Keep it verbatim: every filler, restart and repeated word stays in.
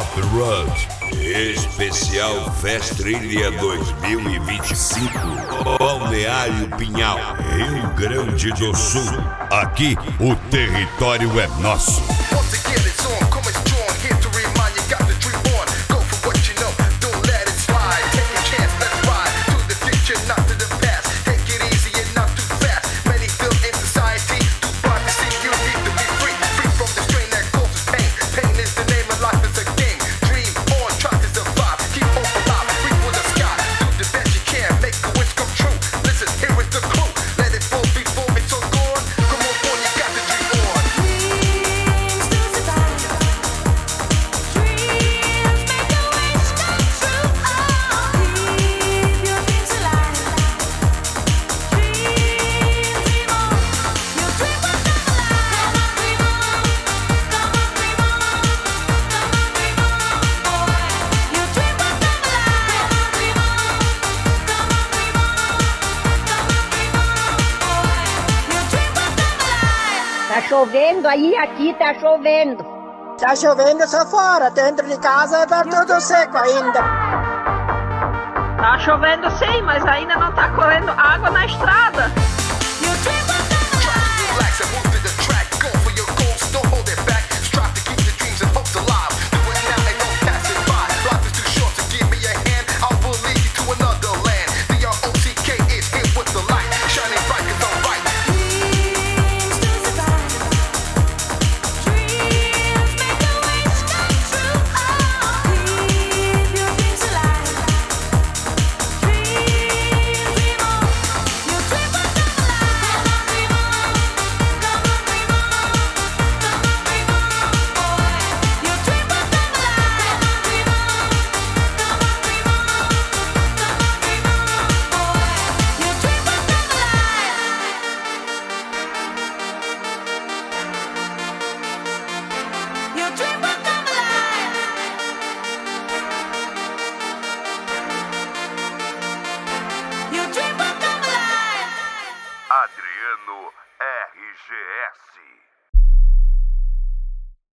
Road. Especial Festrilha dois mil e vinte e cinco. Balneário Pinhal, Rio Grande do Sul. Aqui o território é nosso. Tá chovendo aí, aqui tá chovendo. Tá chovendo só fora, dentro de casa tá tudo seco ainda. Tá chovendo sim, mas ainda não tá correndo água na estrada. Adriano R G S.